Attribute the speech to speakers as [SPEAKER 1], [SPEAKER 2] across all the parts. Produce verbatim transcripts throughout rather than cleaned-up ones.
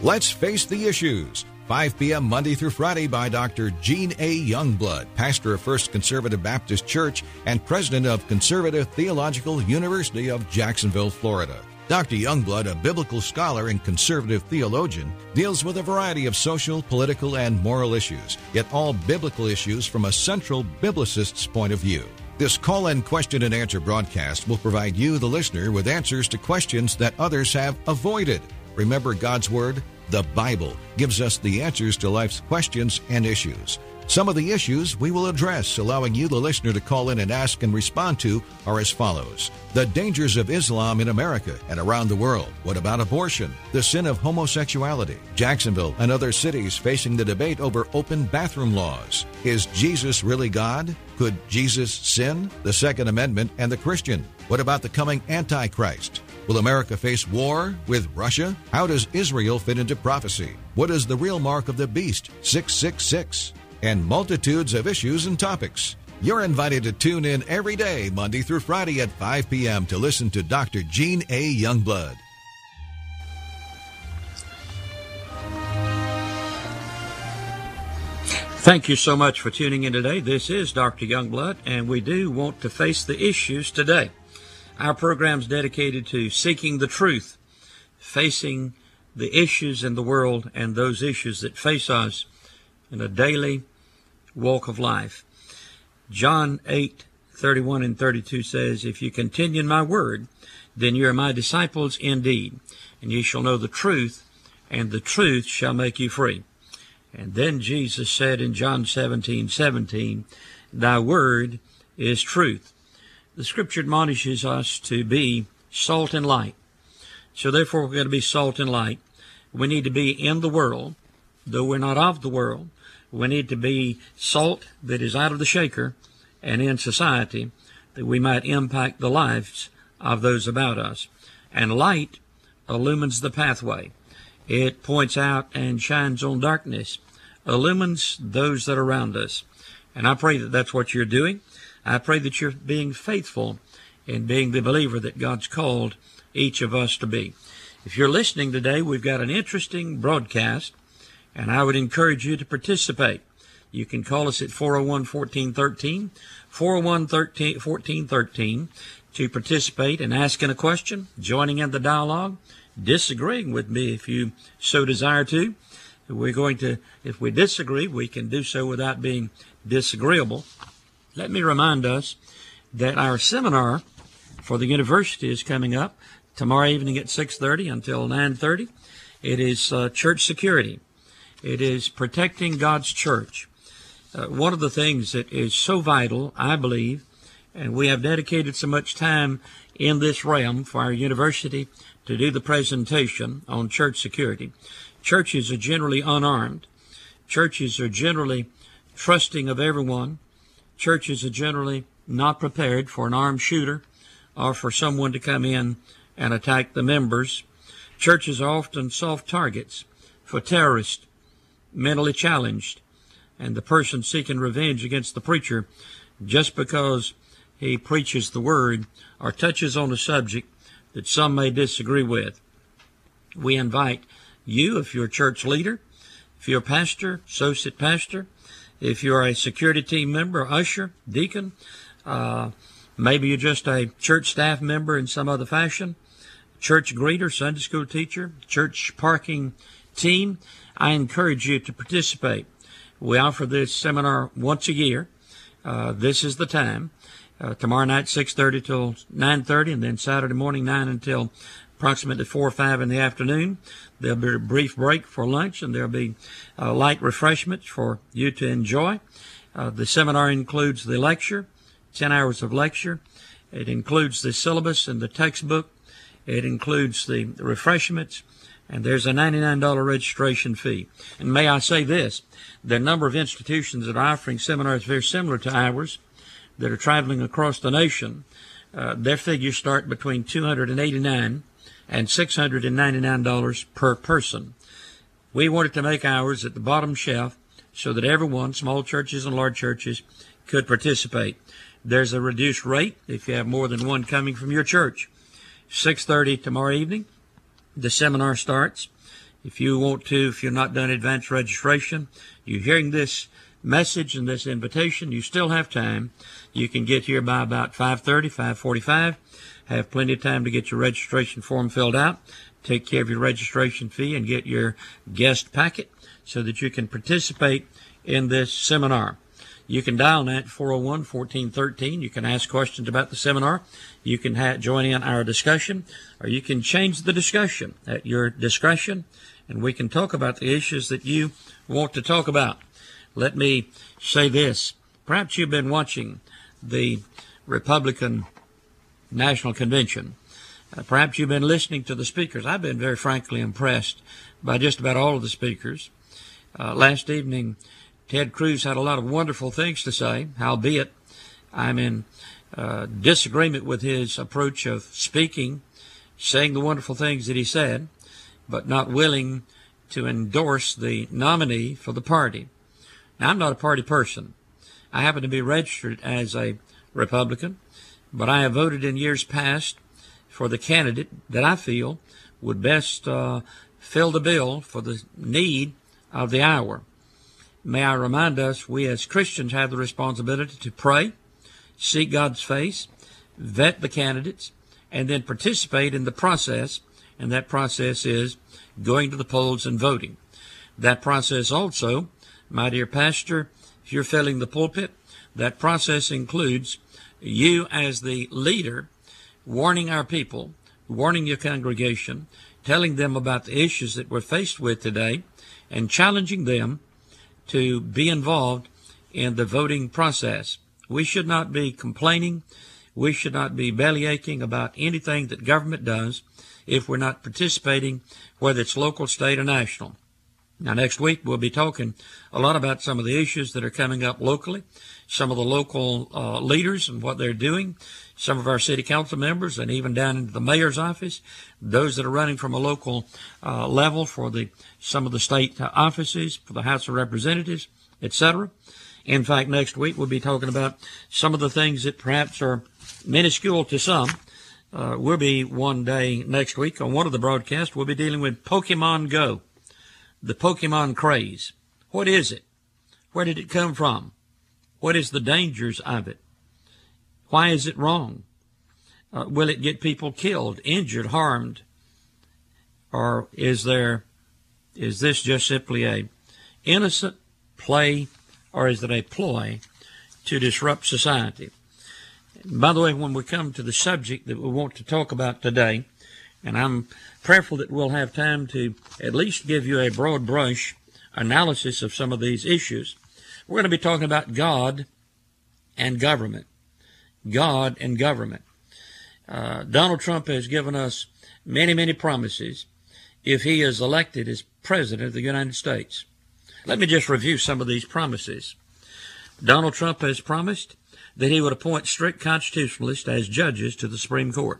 [SPEAKER 1] Let's Face the Issues, five p.m. Monday through Friday by Doctor Gene A. Youngblood, pastor of First Conservative Baptist Church and president of Conservative Theological University of Jacksonville, Florida. Doctor Youngblood, a biblical scholar and conservative theologian, deals with a variety of social, political, and moral issues, yet all biblical issues from a central biblicist's point of view. This call-in question and answer broadcast will provide you, the listener, with answers to questions that others have avoided. Remember, God's Word, the Bible, gives us the answers to life's questions and issues. Some of the issues we will address, allowing you, the listener, to call in and ask and respond to, are as follows. The dangers of Islam in America and around the world. What about abortion? The sin of homosexuality. Jacksonville and other cities facing the debate over open bathroom laws. Is Jesus really God? Could Jesus sin? The Second Amendment and the Christian. What about the coming Antichrist? Will America face war with Russia? How does Israel fit into prophecy? What is the real mark of the beast, six six six? And multitudes of issues and topics. You're invited to tune in every day, Monday through Friday at five p.m. to listen to Doctor Gene A. Youngblood.
[SPEAKER 2] Thank you so much for tuning in today. This is Doctor Youngblood, and we do want to face the issues today. Our program is dedicated to seeking the truth, facing the issues in the world and those issues that face us in a daily walk of life. John eight, thirty-one and thirty-two says, If you continue in my word, then you are my disciples indeed, and ye shall know the truth, and the truth shall make you free. And then Jesus said in John seventeen, seventeen, Thy word is truth. The Scripture admonishes us to be salt and light. So therefore we're going to be salt and light. We need to be in the world, though we're not of the world. We need to be salt that is out of the shaker and in society, that we might impact the lives of those about us. And light illumines the pathway. It points out and shines on darkness, illumines those that are around us. And I pray that that's what you're doing. I pray that you're being faithful in being the believer that God's called each of us to be. If you're listening today, we've got an interesting broadcast, and I would encourage you to participate. You can call us at four oh one, fourteen thirteen, four oh one, fourteen thirteen to participate in asking a question, joining in the dialogue, disagreeing with me if you so desire to. We're going to, if we disagree, we can do so without being disagreeable. Let me remind us that our seminar for the university is coming up tomorrow evening at six thirty until nine thirty. It is uh, church security. It is protecting God's church. Uh, one of the things that is so vital, I believe, and we have dedicated so much time in this realm for our university to do the presentation on church security. Churches are generally unarmed. Churches are generally trusting of everyone. Churches are generally not prepared for an armed shooter or for someone to come in and attack the members. Churches are often soft targets for terrorists, mentally challenged, and the person seeking revenge against the preacher just because he preaches the word or touches on a subject that some may disagree with. We invite you, if you're a church leader, if you're a pastor, associate pastor, if you're a security team member, usher, deacon, uh, maybe you're just a church staff member in some other fashion, church greeter, Sunday school teacher, church parking team, I encourage you to participate. We offer this seminar once a year. Uh, this is the time. Uh, tomorrow night, six thirty till nine thirty, and then Saturday morning, nine until approximately four or five in the afternoon. There'll be a brief break for lunch, and there'll be uh, light refreshments for you to enjoy. Uh, the seminar includes the lecture, ten hours of lecture. It includes the syllabus and the textbook. It includes the refreshments, and there's a ninety-nine dollars registration fee. And may I say this, there are a number of institutions that are offering seminars very similar to ours that are traveling across the nation. Uh, their figures start between two hundred eighty-nine dollars and six hundred ninety-nine dollars per person. We wanted to make ours at the bottom shelf so that everyone, small churches and large churches, could participate. There's a reduced rate if you have more than one coming from your church. six thirty tomorrow evening, the seminar starts. If you want to, if you're not done advance registration, you're hearing this message and this invitation, you still have time. You can get here by about five thirty, five forty-five. Have plenty of time to get your registration form filled out, take care of your registration fee, and get your guest packet so that you can participate in this seminar. You can dial that four oh one, one four one three. You can ask questions about the seminar. You can ha- join in our discussion, or you can change the discussion at your discretion, and we can talk about the issues that you want to talk about. Let me say this. Perhaps you've been watching the Republican National Convention. Uh, perhaps you've been listening to the speakers. I've been very frankly impressed by just about all of the speakers. Uh, last evening, Ted Cruz had a lot of wonderful things to say, howbeit I'm in uh, disagreement with his approach of speaking, saying the wonderful things that he said, but not willing to endorse the nominee for the party. Now, I'm not a party person. I happen to be registered as a Republican, but I have voted in years past for the candidate that I feel would best uh, fill the bill for the need of the hour. May I remind us, we as Christians have the responsibility to pray, seek God's face, vet the candidates, and then participate in the process, and that process is going to the polls and voting. That process also, my dear pastor, if you're filling the pulpit, that process includes you as the leader warning our people, warning your congregation, telling them about the issues that we're faced with today, and challenging them to be involved in the voting process. We should not be complaining. We should not be bellyaching about anything that government does if we're not participating, whether it's local, state, or national. Now, next week, we'll be talking a lot about some of the issues that are coming up locally, some of the local uh, leaders and what they're doing, some of our city council members, and even down into the mayor's office, those that are running from a local uh, level for the some of the state uh, offices, for the House of Representatives, et cetera. In fact, next week, we'll be talking about some of the things that perhaps are minuscule to some. Uh, we'll be one day next week on one of the broadcasts, we'll be dealing with Pokemon Go. The Pokemon craze. What is it? Where did it come from? What is the dangers of it? Why is it wrong? Uh, will it get people killed, injured, harmed? Or is there, is this just simply a innocent play, or is it a ploy to disrupt society? By the way, when we come to the subject that we want to talk about today, and I'm prayerful that we'll have time to at least give you a broad brush analysis of some of these issues. We're going to be talking about God and government. God and government. Uh, Donald Trump has given us many, many promises if he is elected as President of the United States. Let me just review some of these promises. Donald Trump has promised that he would appoint strict constitutionalists as judges to the Supreme Court.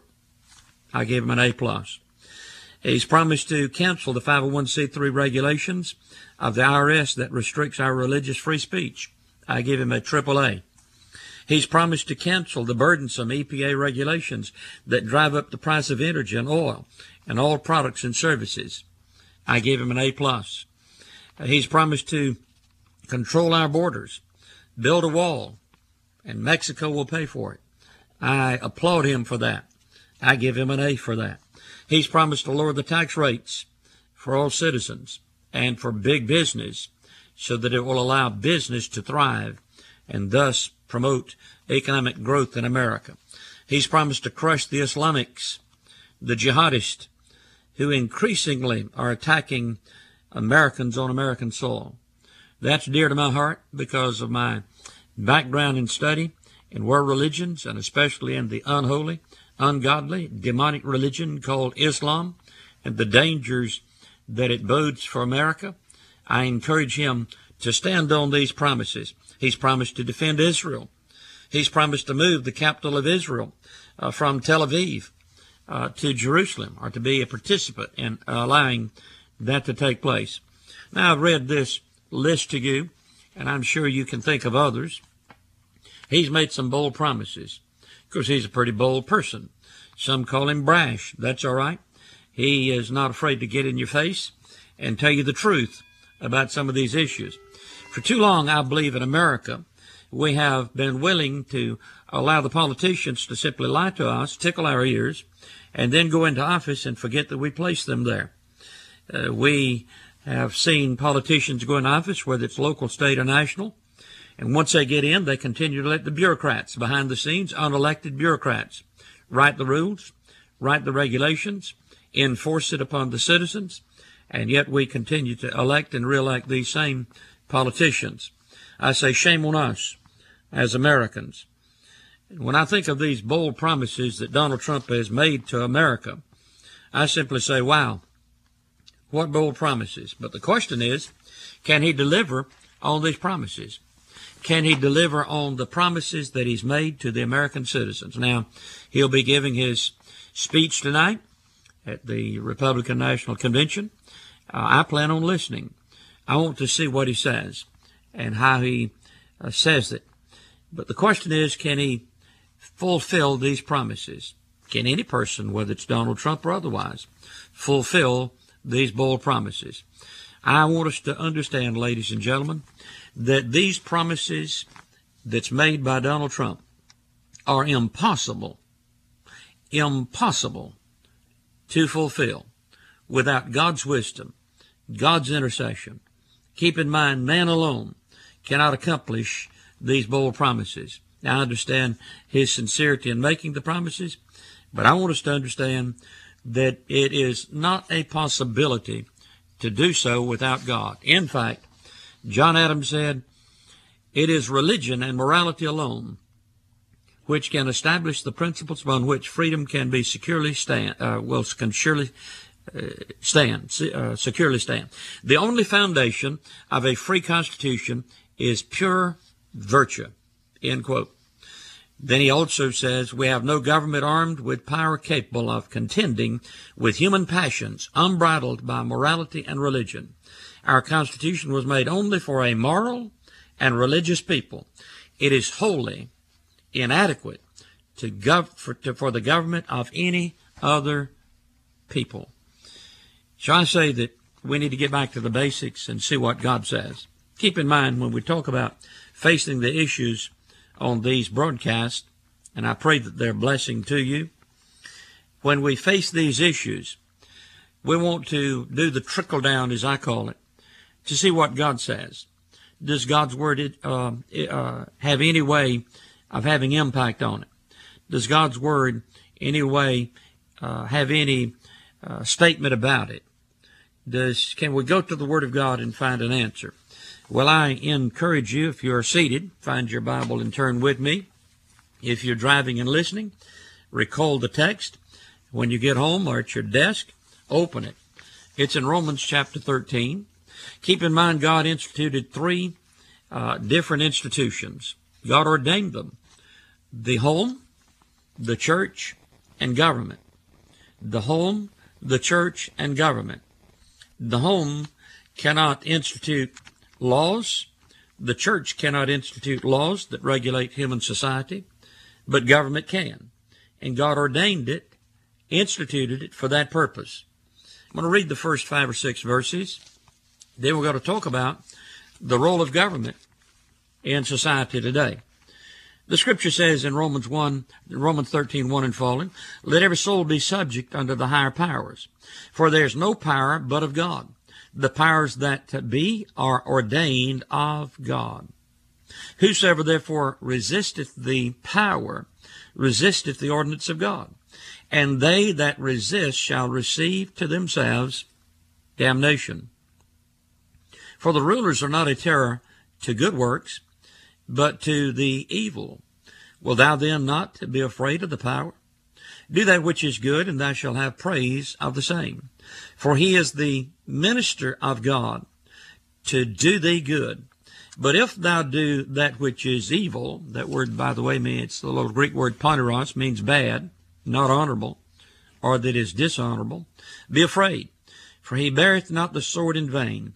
[SPEAKER 2] I gave him an A plus. He's promised to cancel the five oh one c three regulations of the I R S that restricts our religious free speech. I give him a triple A. He's promised to cancel the burdensome E P A regulations that drive up the price of energy and oil and all products and services. I gave him an A plus. He's promised to control our borders, build a wall, and Mexico will pay for it. I applaud him for that. I give him an A for that. He's promised to lower the tax rates for all citizens and for big business so that it will allow business to thrive and thus promote economic growth in America. He's promised to crush the Islamics, the jihadists, who increasingly are attacking Americans on American soil. That's dear to my heart because of my background in study in world religions, and especially in the unholy, ungodly, demonic religion called Islam, and the dangers that it bodes for America. I encourage him to stand on these promises. He's promised to defend Israel. He's promised to move the capital of Israel uh, from Tel Aviv uh, to Jerusalem, or to be a participant in allowing that to take place. Now, I've read this list to you, and I'm sure you can think of others. He's made some bold promises. Of course, he's a pretty bold person. Some call him brash. That's all right. He is not afraid to get in your face and tell you the truth about some of these issues. For too long, I believe in America, we have been willing to allow the politicians to simply lie to us, tickle our ears, and then go into office and forget that we placed them there. Uh, we have seen politicians go in office, whether it's local, state, or national, and once they get in, they continue to let the bureaucrats behind the scenes, unelected bureaucrats, write the rules, write the regulations, enforce it upon the citizens, and yet we continue to elect and re-elect these same politicians. I say shame on us as Americans. When I think of these bold promises that Donald Trump has made to America, I simply say, wow, what bold promises. But the question is, can he deliver on these promises? Can he deliver on the promises that he's made to the American citizens? Now, he'll be giving his speech tonight at the Republican National Convention. Uh, I plan on listening. I want to see what he says and how he uh, says it. But the question is, can he fulfill these promises? Can any person, whether it's Donald Trump or otherwise, fulfill these bold promises? I want us to understand, ladies and gentlemen, that these promises that's made by Donald Trump are impossible, impossible to fulfill without God's wisdom, God's intercession. Keep in mind, man alone cannot accomplish these bold promises. Now, I understand his sincerity in making the promises, but I want us to understand that it is not a possibility to do so without God. In fact, John Adams said, it is religion and morality alone which can establish the principles upon which freedom can be securely stand, uh, will can surely uh, stand, uh, securely stand. The only foundation of a free constitution is pure virtue, end quote. Then he also says, we have no government armed with power capable of contending with human passions unbridled by morality and religion. Our Constitution was made only for a moral and religious people. It is wholly inadequate to gov- for, to, for the government of any other people. So I say that we need to get back to the basics and see what God says. Keep in mind, when we talk about facing the issues on these broadcasts, and I pray that they're a blessing to you, when we face these issues, we want to do the trickle down, as I call it, to see what God says. Does God's word uh, uh, have any way of having impact on it? Does God's word any way uh, have any uh, statement about it? Does can we go to the Word of God and find an answer? Well, I encourage you, if you're seated, find your Bible and turn with me. If you're driving and listening, recall the text. When you get home or at your desk, open it. It's in Romans chapter thirteen. Keep in mind, God instituted three uh, different institutions. God ordained them: the home, the church, and government. The home, the church, and government. The home cannot institute laws. The church cannot institute laws that regulate human society, but government can. And God ordained it, instituted it for that purpose. I'm going to read the first five or six verses. Then we're going to talk about the role of government in society today. The scripture says in Romans one, Romans thirteen, one and following, let every soul be subject unto the higher powers, for there is no power but of God. The powers that be are ordained of God. Whosoever therefore resisteth the power, resisteth the ordinance of God. And they that resist shall receive to themselves damnation. For the rulers are not a terror to good works, but to the evil. Wilt thou then not be afraid of the power? Do that which is good, and thou shalt have praise of the same. For he is the minister of God to do thee good. But if thou do that which is evil, that word, by the way, means, it's the little Greek word poneros, means bad, not honorable, or that is dishonorable, be afraid, for he beareth not the sword in vain.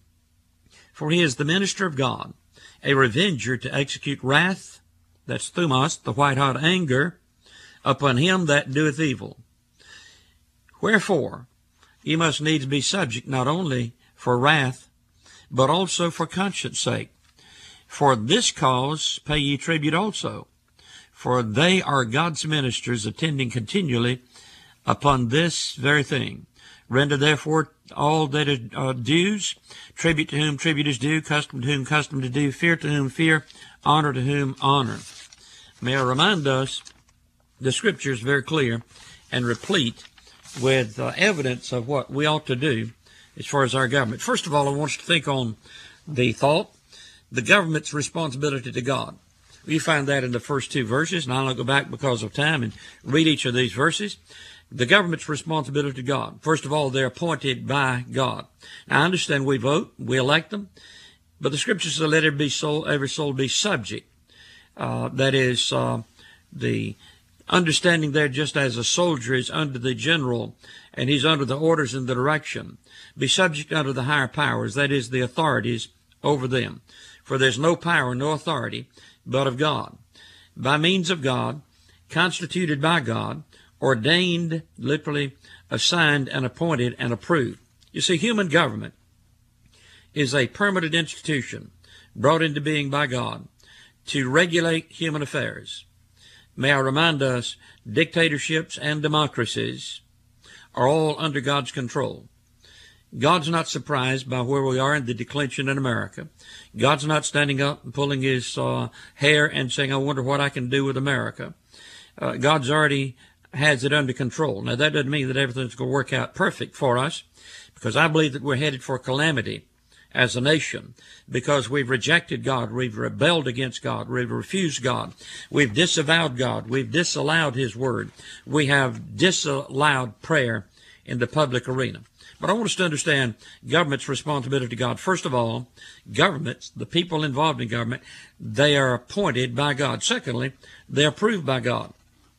[SPEAKER 2] For he is the minister of God, a revenger to execute wrath, that's thumos, the white-hot anger, upon him that doeth evil. Wherefore, ye must needs be subject not only for wrath, but also for conscience sake. For this cause pay ye tribute also, for they are God's ministers, attending continually upon this very thing. Render therefore all that is uh, dues, tribute to whom tribute is due, custom to whom custom to do, fear to whom fear, honor to whom honor. May I remind us, the Scripture is very clear and replete with uh, evidence of what we ought to do as far as our government. First of all, I want you to think on the thought, the government's responsibility to God. You find that in the first two verses, and I'll go back because of time and read each of these verses. The government's responsibility to God. First of all, they're appointed by God. Now, I understand we vote, we elect them, but the Scripture says, let every soul, every soul be subject. Uh, that is, uh, the understanding there, just as a soldier is under the general, and he's under the orders and the direction. Be subject unto the higher powers, that is, the authorities over them. For there's no power, no authority, but of God. By means of God, constituted by God, ordained, literally assigned and appointed and approved. You see, human government is a permanent institution brought into being by God to regulate human affairs. May I remind us, dictatorships and democracies are all under God's control. God's not surprised by where we are in the declension in America. God's not standing up and pulling his uh, hair and saying, I wonder what I can do with America. Uh, God's already has it under control. Now, that doesn't mean that everything's going to work out perfect for us, because I believe that we're headed for calamity as a nation, because we've rejected God, we've rebelled against God, we've refused God, we've disavowed God, we've disallowed his word, we have disallowed prayer in the public arena. But I want us to understand government's responsibility to God. First of all, governments, the people involved in government, they are appointed by God. Secondly, they're approved by God.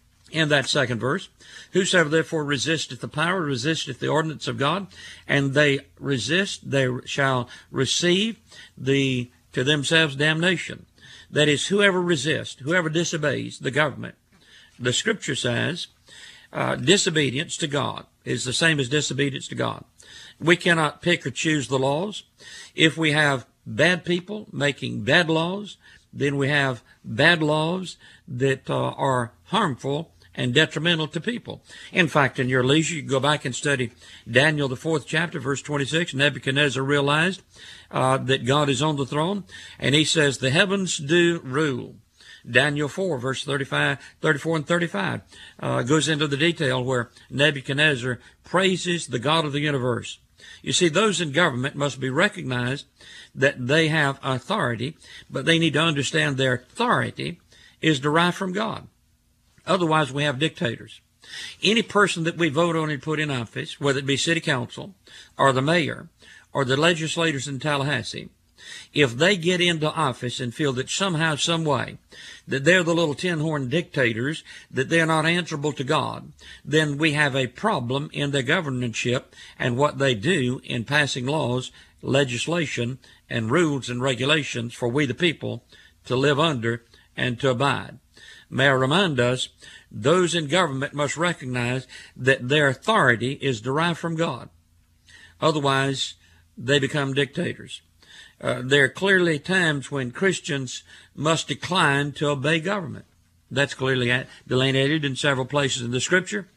[SPEAKER 2] In that second verse, whosoever therefore resisteth the power, resisteth the ordinance of God, and they resist, they shall receive the to themselves damnation. That is, whoever resists, whoever disobeys the government, the Scripture says, uh, disobedience to God is the same as disobedience to God. We cannot pick or choose the laws. If we have bad people making bad laws, then we have bad laws that uh, are harmful and detrimental to people. In fact, in your leisure, you can go back and study Daniel, the fourth chapter, verse twenty-six. Nebuchadnezzar realized uh, that God is on the throne, and he says, the heavens do rule. Daniel four, verse thirty-five, thirty-four and thirty-five uh, goes into the detail where Nebuchadnezzar praises the God of the universe. You see, those in government must be recognized that they have authority, but they need to understand their authority is derived from God. Otherwise, we have dictators. Any person that we vote on and put in office, whether it be city council or the mayor or the legislators in Tallahassee, if they get into office and feel that somehow, some way, that they're the little tin-horn dictators, that they're not answerable to God, then we have a problem in their governorship and what they do in passing laws, legislation, and rules and regulations for we the people to live under and to abide. May I remind us, those in government must recognize that their authority is derived from God. Otherwise, they become dictators. Uh, there are clearly times when Christians must decline to obey government. That's clearly delineated in several places in the Scripture.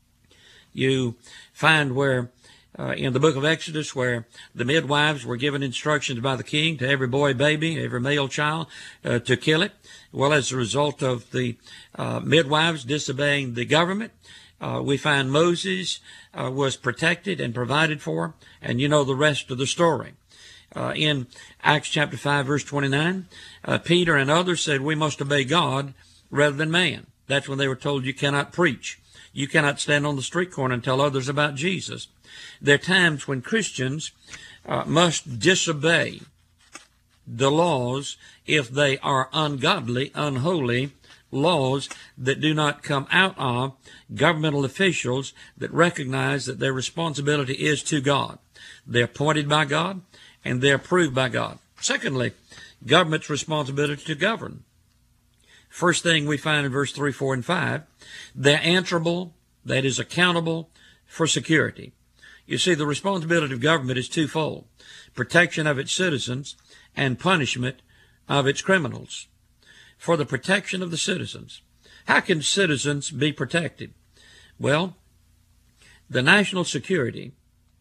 [SPEAKER 2] You find where Uh, in the book of Exodus, where the midwives were given instructions by the king to every boy, baby, every male child uh, to kill it. Well, as a result of the uh, midwives disobeying the government, uh, we find Moses uh, was protected and provided for, and you know the rest of the story. Uh, in Acts chapter five, verse twenty-nine, uh, Peter and others said, we must obey God rather than man. That's when they were told, you cannot preach. You cannot stand on the street corner and tell others about Jesus. There are times when Christians uh, must disobey the laws if they are ungodly, unholy laws that do not come out of governmental officials that recognize that their responsibility is to God. They're appointed by God and they're approved by God. Secondly, government's responsibility to govern. First thing we find in verse three, four, and five, they're answerable, that is accountable for security. You see, the responsibility of government is twofold: protection of its citizens and punishment of its criminals. For the protection of the citizens. How can citizens be protected? Well, the national security,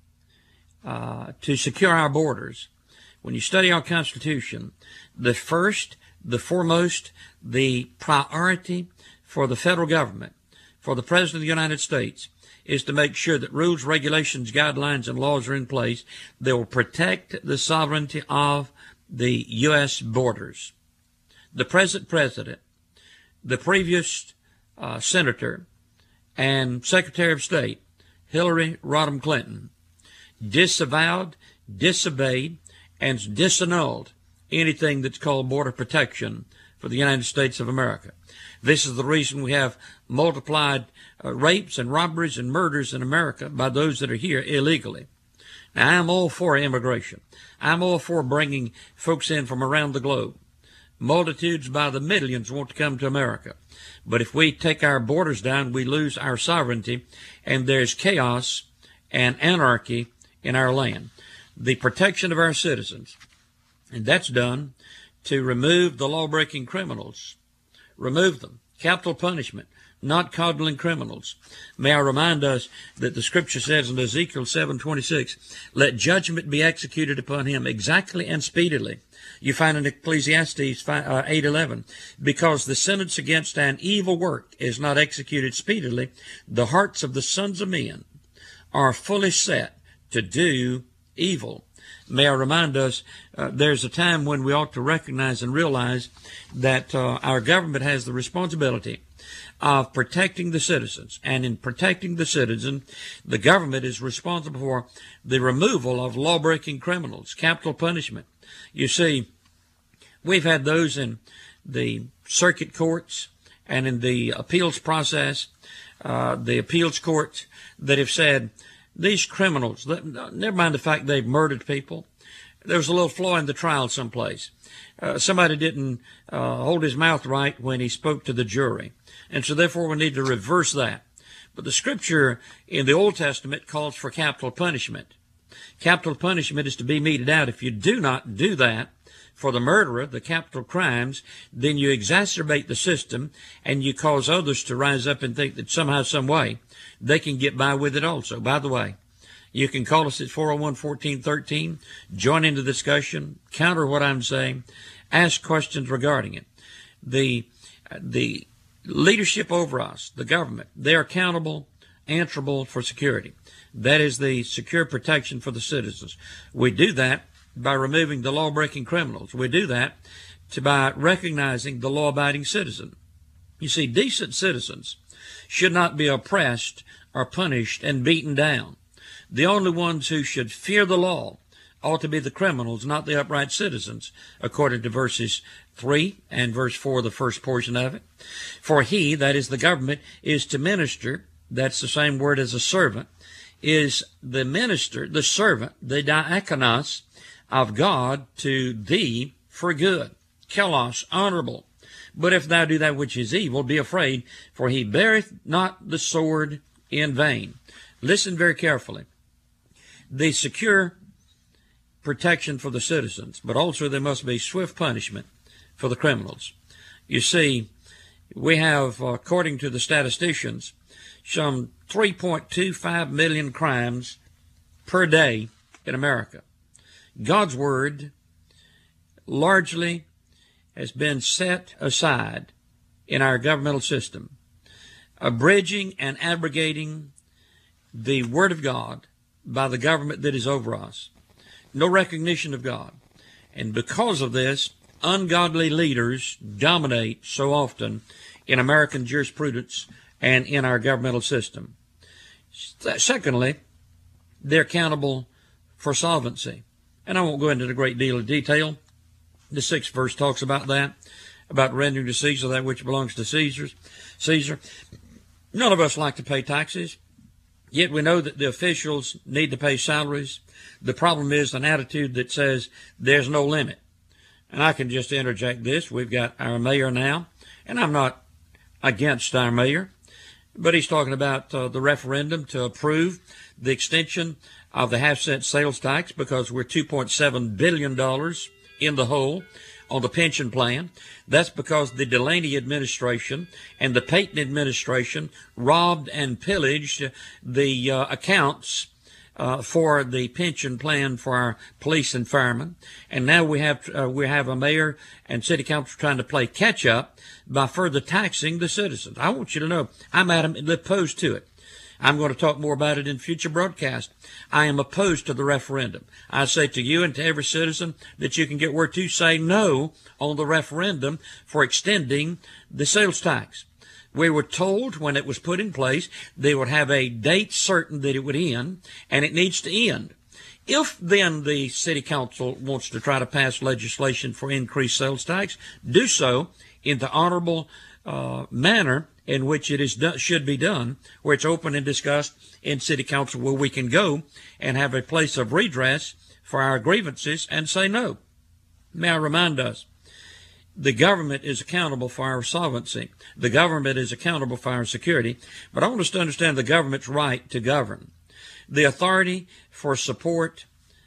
[SPEAKER 2] uh, to secure our borders, when you study our Constitution, the first, the foremost, the priority for the federal government, for the President of the United States, is to make sure that rules, regulations, guidelines, and laws are in place that will protect the sovereignty of the U S borders. The present president, the previous uh, senator, and Secretary of State, Hillary Rodham Clinton, disavowed, disobeyed, and disannulled anything that's called border protection for the United States of America. This is the reason we have multiplied uh, rapes and robberies and murders in America by those that are here illegally. Now, I'm all for immigration. I'm all for bringing folks in from around the globe. Multitudes by the millions want to come to America. But if we take our borders down, we lose our sovereignty, and there's chaos and anarchy in our land. The protection of our citizens, and that's done to remove the law-breaking criminals. Remove them. Capital punishment, not coddling criminals. May I remind us that the Scripture says in Ezekiel seven twenty-six, let judgment be executed upon him exactly and speedily. You find in Ecclesiastes eight eleven, because the sentence against an evil work is not executed speedily, the hearts of the sons of men are fully set to do evil. May I remind us, uh, there's a time when we ought to recognize and realize that uh, our government has the responsibility of protecting the citizens. And in protecting the citizen, the government is responsible for the removal of law-breaking criminals, capital punishment. You see, we've had those in the circuit courts and in the appeals process, uh, the appeals courts that have said, these criminals, never mind the fact they've murdered people, there was a little flaw in the trial someplace. Uh, somebody didn't uh, hold his mouth right when he spoke to the jury. And so therefore we need to reverse that. But the Scripture in the Old Testament calls for capital punishment. Capital punishment is to be meted out. If you do not do that for the murderer, the capital crimes, then you exacerbate the system and you cause others to rise up and think that somehow, some way, they can get by with it also. By the way, you can call us at four oh one, fourteen thirteen, join into the discussion, counter what I'm saying, ask questions regarding it. The, the leadership over us, the government, they're accountable, answerable for security. That is the secure protection for the citizens. We do that by removing the law-breaking criminals. We do that to, by recognizing the law-abiding citizen. You see, decent citizens should not be oppressed or punished and beaten down. The only ones who should fear the law ought to be the criminals, not the upright citizens, according to verses three and verse four, the first portion of it. For he, that is the government, is to minister, that's the same word as a servant, is the minister, the servant, the diakonos of God to thee for good. Kelos, honorable. But if thou do that which is evil, be afraid, for he beareth not the sword in vain. Listen very carefully. The secure protection for the citizens, but also there must be swift punishment for the criminals. You see, we have, according to the statisticians, some three point two five million crimes per day in America. God's Word largely has been set aside in our governmental system, abridging and abrogating the Word of God by the government that is over us. No recognition of God. And because of this, ungodly leaders dominate so often in American jurisprudence and in our governmental system. Secondly, they're accountable for solvency. And I won't go into a great deal of detail. The sixth verse talks about that, about rendering to Caesar that which belongs to Caesar's, Caesar. None of us like to pay taxes, yet we know that the officials need to pay salaries. The problem is an attitude that says there's no limit. And I can just interject this. We've got our mayor now, and I'm not against our mayor, but he's talking about uh, the referendum to approve the extension of the half-cent sales tax because we're two point seven billion dollars in the hole on the pension plan. That's because the Delaney administration and the Payton administration robbed and pillaged the uh, accounts uh, for the pension plan for our police and firemen. And now we have uh, we have a mayor and city council trying to play catch up by further taxing the citizens. I want you to know I'm adamantly opposed to it. I'm going to talk more about it in future broadcasts. I am opposed to the referendum. I say to you and to every citizen that you can get where to say no on the referendum for extending the sales tax. We were told when it was put in place they would have a date certain that it would end, and it needs to end. If then the city council wants to try to pass legislation for increased sales tax, do so in the honorable uh, manner in which it is do, should be done, where it's open and discussed in city council, where we can go and have a place of redress for our grievances and say no. May I remind us, the government is accountable for our solvency. The government is accountable for our security. But I want us to understand the government's right to govern. The authority for support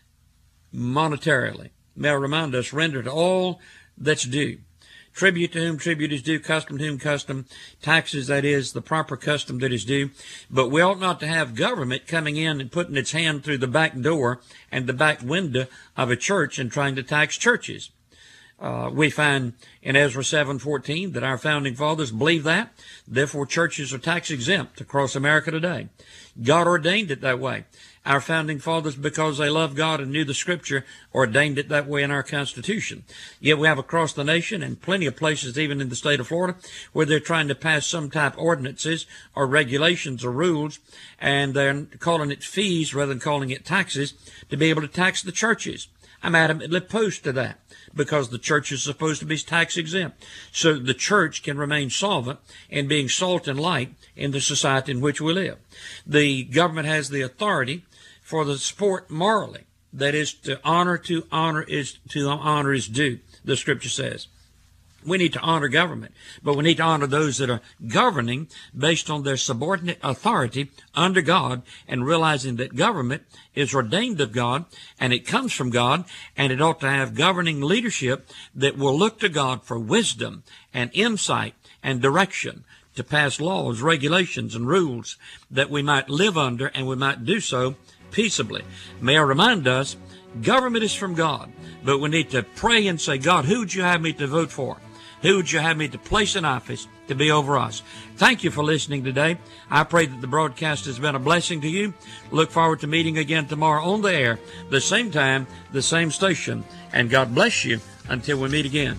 [SPEAKER 2] monetarily, may I remind us, rendered all that's due. Tribute to whom tribute is due, custom to whom custom, taxes, that is, the proper custom that is due. But we ought not to have government coming in and putting its hand through the back door and the back window of a church and trying to tax churches. Uh, we find in Ezra seven fourteen that our founding fathers believed that. Therefore, churches are tax exempt across America today. God ordained it that way. Our founding fathers, because they loved God and knew the Scripture, ordained it that way in our Constitution. Yet we have across the nation and plenty of places, even in the state of Florida, where they're trying to pass some type of ordinances or regulations or rules, and they're calling it fees rather than calling it taxes to be able to tax the churches. I'm adamantly opposed to that because the church is supposed to be tax exempt, so the church can remain solvent in being salt and light in the society in which we live. The government has the authority for the support morally, that is, to honor to honor is to honor is due, the Scripture says. We need to honor government, but we need to honor those that are governing based on their subordinate authority under God, and realizing that government is ordained of God and it comes from God, and it ought to have governing leadership that will look to God for wisdom and insight and direction to pass laws, regulations, and rules that we might live under, and we might do so peaceably. May I remind us, government is from God, but we need to pray and say, God, who would you have me to vote for? Who would you have me to place in office to be over us? Thank you for listening today. I pray that the broadcast has been a blessing to you. Look forward to meeting again tomorrow on the air, the same time, the same station. And God bless you until we meet again.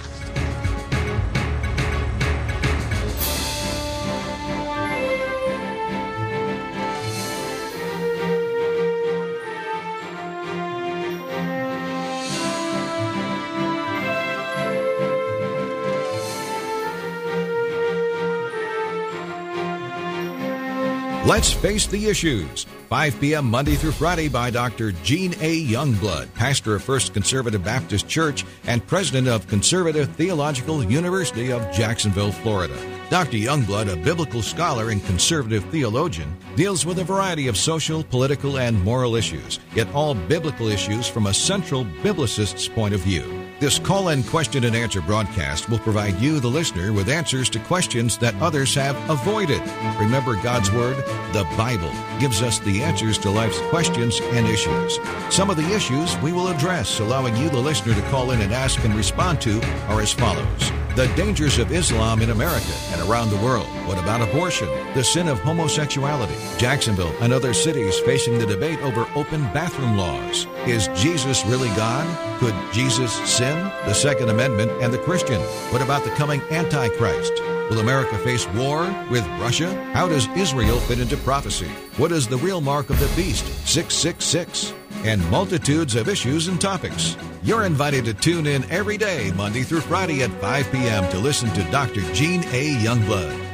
[SPEAKER 1] Let's Face the Issues, five p.m. Monday through Friday by Doctor Gene A. Youngblood, pastor of First Conservative Baptist Church and president of Conservative Theological University of Jacksonville, Florida. Doctor Youngblood, a biblical scholar and conservative theologian, deals with a variety of social, political, and moral issues, yet all biblical issues from a central biblicist's point of view. This call-in question and answer broadcast will provide you, the listener, with answers to questions that others have avoided. Remember, God's Word, the Bible, gives us the answers to life's questions and issues. Some of the issues we will address, allowing you, the listener, to call in and ask and respond to, are as follows. The dangers of Islam in America and around the world. What about abortion? The sin of homosexuality. Jacksonville and other cities facing the debate over open bathroom laws. Is Jesus really God? Could Jesus sin? The Second Amendment and the Christian. What about the coming Antichrist? Will America face war with Russia? How does Israel fit into prophecy? What is the real mark of the beast? six six six. And multitudes of issues and topics. You're invited to tune in every day, Monday through Friday at five p.m. to listen to Doctor Gene A. Youngblood.